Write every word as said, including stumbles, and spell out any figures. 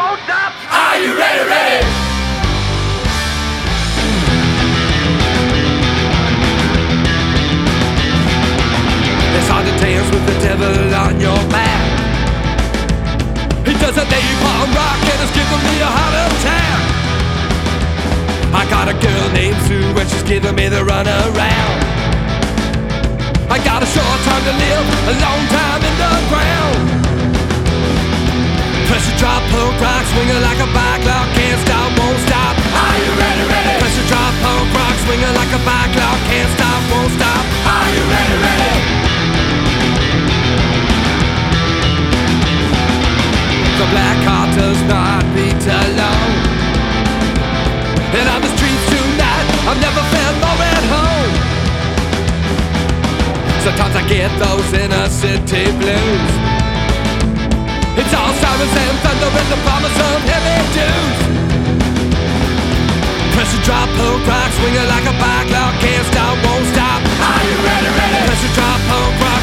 won't stop. Are you ready, ready? It's hard to dance with the devil on your back. He does a napalm rock and it's giving me a heart attack. I got a girl named Sue and she's giving me the runaround. I got a short time to live, a long time in the ground. Pressure drop, punk rock, swinging like a backlog, can't stop, won't stop. Are you ready, ready? Pressure drop, punk rock, swinging like a backlog, can't stop, won't stop. Are you ready, ready? The black heart does not beat alone. And on the streets tonight, I've never felt more at home. Sometimes I get those inner city blues. It's all sirens and thunder and the promise of heavy dues. Pressure drop, punk rock, swinging like a backlog, can't stop, won't stop. Are you ready, ready? Pressure drop, punk rock.